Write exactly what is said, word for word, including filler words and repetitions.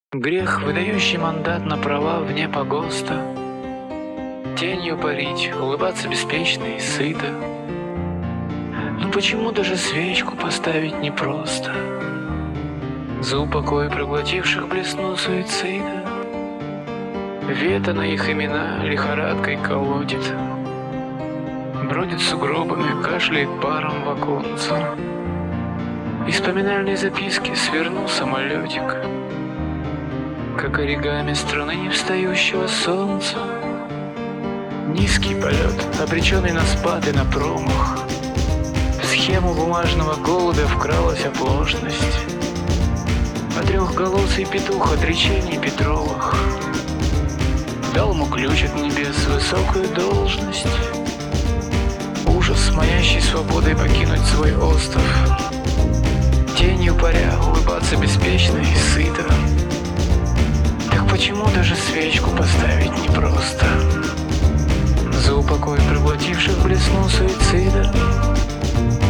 Грех, выдающий мандат на права вне погоста, тенью парить, улыбаться беспечно и сыто. Но почему даже свечку поставить непросто? За упокой проглотивших блесну суицида вето на их имена лихорадкой колотит. Бродит сугробами, кашляет паром в оконце. Из поминальной записки свернул самолетик, как оригами струны невстающего солнца. Низкий полет, обреченный на спад и на промах. В схему бумажного голубя вкралась оплошность. А трехголосый петух отречений Петровых дал ему ключ от небес, высокую должность. Ужас, манящий свободой покинуть свой остров, тенью паря, улыбаться беспечно и сыто. Так почему даже свечку поставить непросто? За упокой проглотивших блесну суицида